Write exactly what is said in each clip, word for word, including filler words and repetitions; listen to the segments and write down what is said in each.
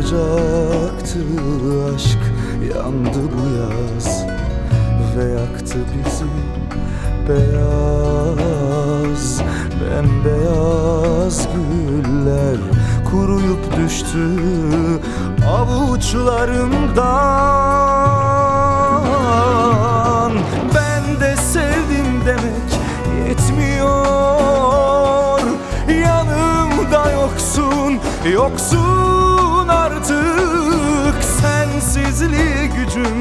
Sımsıcaktı aşk, yandı bu yaz ve yaktı bizi. Beyaz, bembeyaz güller kuruyup düştü avuçlarımdan. Ben de sevdim demek yetmiyor, yanımda yoksun, yoksun artık. Sensizliğe gücüm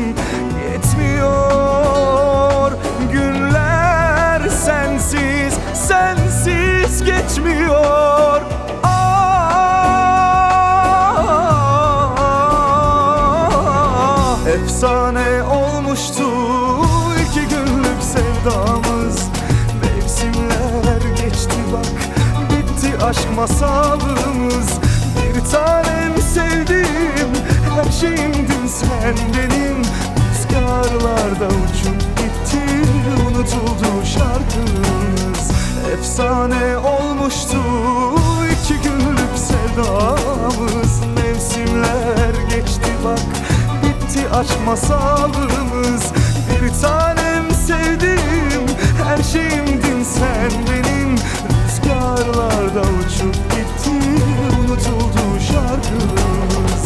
yetmiyor, günler sensiz, sensiz geçmiyor. Ah, efsane olmuştu iki günlük sevdamız. Mevsimler geçti bak, bitti aşk masalımız. Bir tanem sevdim, her şeyimdin sen benim. Rüzgarlarda uçup gitti, unutuldu şarkımız. Efsane olmuştu iki günlük sevdamız. Mevsimler geçti bak, bitti aşk masalımız. Bir tanem sevdim, her şeyimdin sen benim. Rüzgarlarda uçup gitti, unutuldu şarkımız.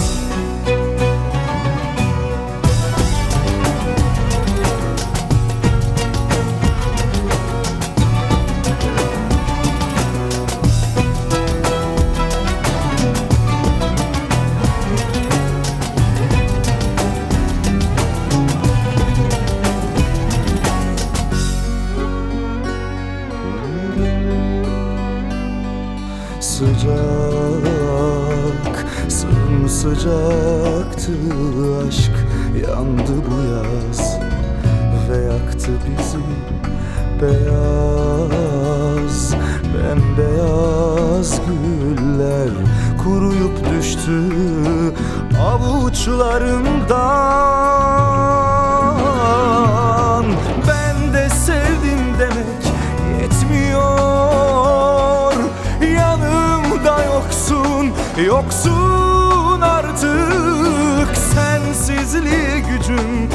Sıcak, sımsıcaktı aşk, yandı bu yaz ve yaktı bizi. Beyaz, bembeyaz güller kuruyup düştü avuçlarımdan. Ben de sevdim demek yetmiyor, yanımda yoksun, yoksun artık. Sensizliğe gücüm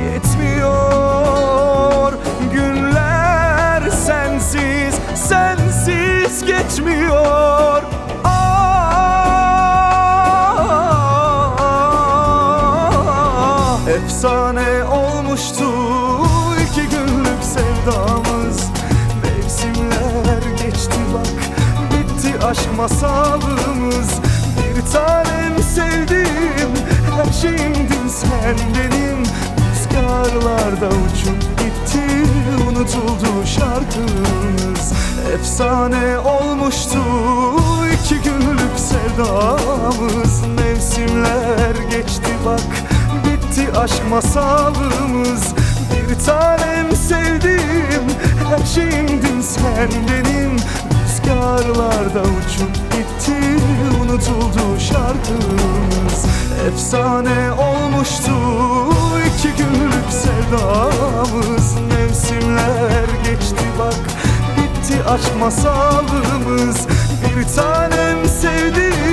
yetmiyor, günler sensiz, sensiz geçmiyor. Ah, efsane olmuştu iki günlük sevdamız. Mevsimler geçti bak, bitti aşk masalımız. Bir tanem sevdim, her şeyimdin sen benim. Rüzgarlarda uçup gitti, unutuldu şarkımız. Efsane olmuştu iki günlük sevdamız. Mevsimler geçti bak, bitti aşk masalımız. Bir tanem sevdim, her şeyimdin sen benim. Rüzgarlarda uçup gitti, unutuldu şarkımız. Efsane olmuştu iki günlük sevdamız. Mevsimler geçti bak, bitti aşk masalımız. Bir tanem sevdim,